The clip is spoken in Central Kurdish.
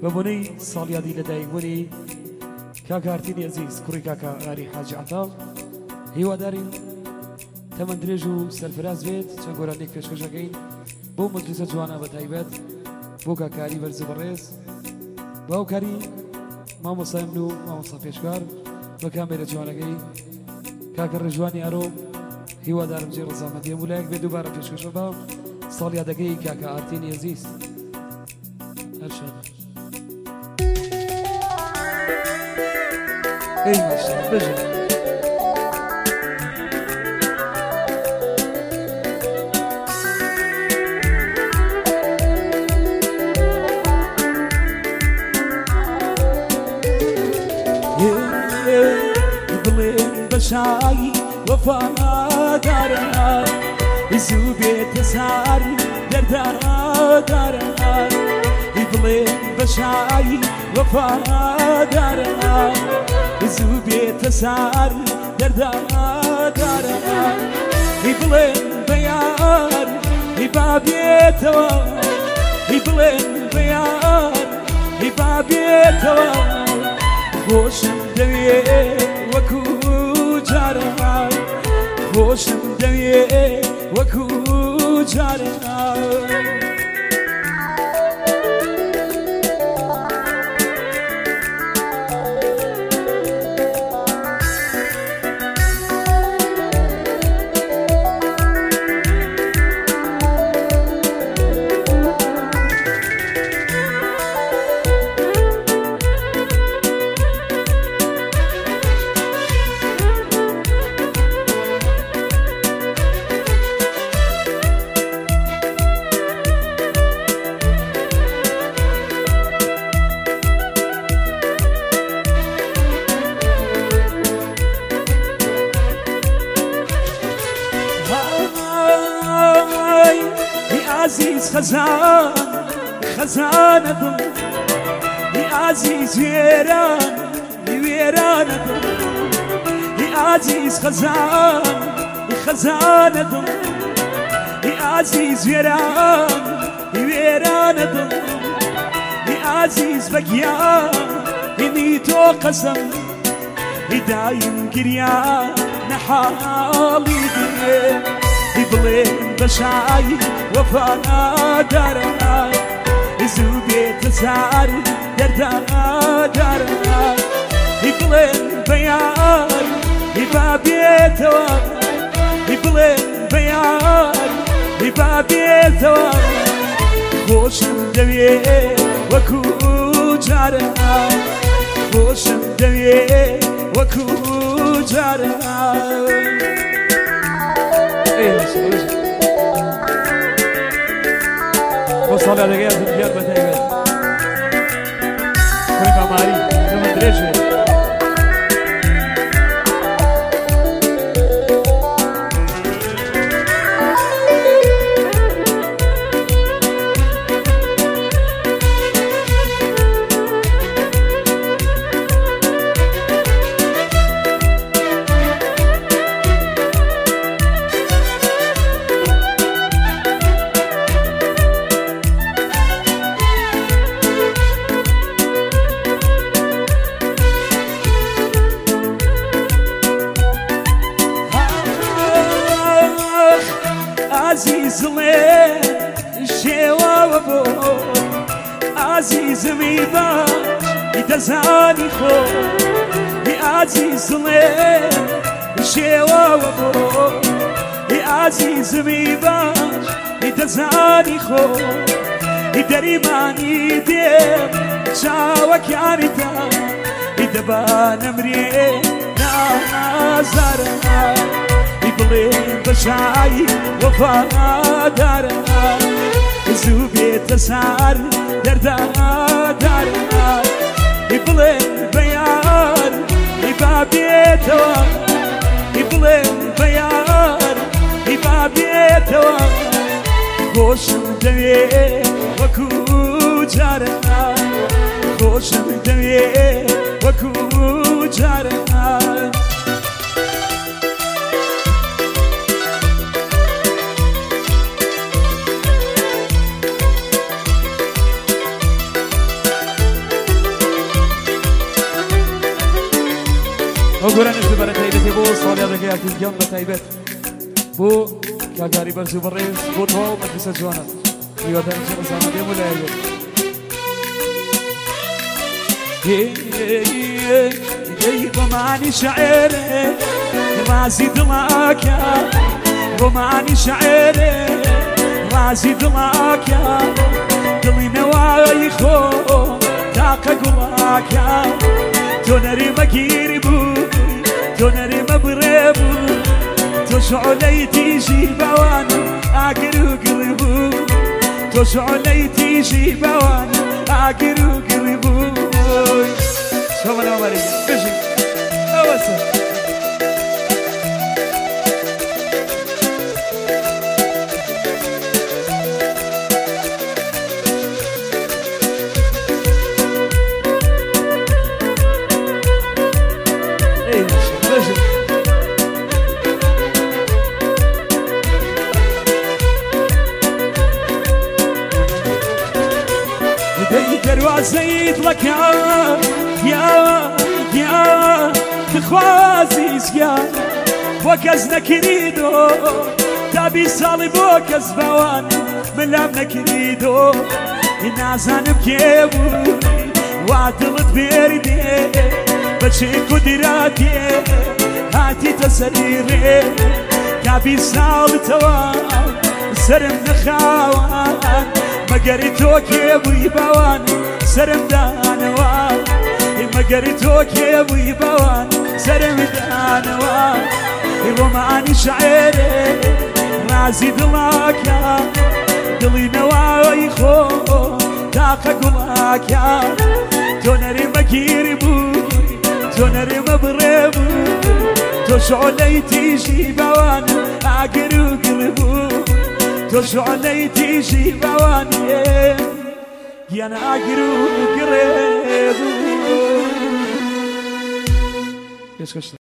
بەبوونەی ساڵیادی لەدایکبوونی کاکە ئارتینی عەزیز کوڕی کاکە ئاری حاجی عەتاڵ هیوادارین تەمەند درێژ و سەرفراز بێت چەند گۆرانێک پێشکەشەکەین بۆ مجلیسە جوانە بەتایبەت بۆ کاکاری بەرز بەڕێز باوکاری مامۆسای من و مامۆستا پێشکار بە کامێرە جوانەکەی کاکە ڕێژوانی ئارۆ هیوادارم جێ ڕەزامەندیە مولایەک بێت دووبارە پێشکەشە بە ساڵیادەکەی کاکە ئارتینی عەزیز هەرشاد ئەی ماشەڵڵا بژن بشایی وفادارم زوبیت ساری دردارم بلین بشایی وفادارم زوبیت ساری دردارم بلین بیار بابیتو بلین بیار بابیتو خوشم دویه وکو جارم خوشم دویه وکو جارم عزيز خزانة دل يا عزيز ويران دل يا عزيز خزانة دل يا عزيز ويران دل يا عزيز بقيا نيتو قسم دايم قريان نحالي بلين بشاي وفانا دارنا زوبيت سار دردنا بلين بيار بابيتو بلين بيار بابيتو خوشم دويه وكو جارنا خوشم دويه وكو جارنا وصل على جهاز الديار بتاعي كريم عماري كمان دريجة عزيز لي الشيوة وبو عزيز ميبا يتزاني خو عزيز لي الشيوة وبو عزيز ميبا يتزاني خو دريماني ديم شاوك عانيتا يدبان امري نازارنا بلين بشاي وفانا دارنا زوبيت سار دردنا بلين بيار بابيتو بلين بيار بابيتو خوشم دويه وكو جارنا خوشم دويه وكو جارنا وقرانش لبرا تايبتي بو صالي هذا كي أكيد جنب تايبت بو كاغاري برسو بريس بو تو مدرسة جوانا يودان شو سامع دي ولا يجي روماني شعري رازي دلاك يا روماني شعري رازي دلاك يا دلي نواي خو تاقا قلاك يا تونري مقيربو تونري مبربو تشعلي تيجي بوانا اقرو قلبو تشعلي تيجي بوانا اقرو قلبو شو انا مريض بشي اوسع دروازيت لك يا تخوازيز يا وكز نكريدو تابي صالي بوكز بوان ملام نكريدو النازان بكيبو وعدلت بيردي بشي قدراتي هاتي تسريري تابي صالي توان سرم نخاوان مقري توكي ابوي بوان سرم دانوان مقري توكي ابوي بوان سرم دانوان روماني شعري رازي دلاك يا دلي نواي خو تاقا قلاك يا تونري مقيري بوي تونري مبربو تشعلي تيجي بوان اقرو قلبو تشعلي تيجي بواني يا انا اقرو قريبو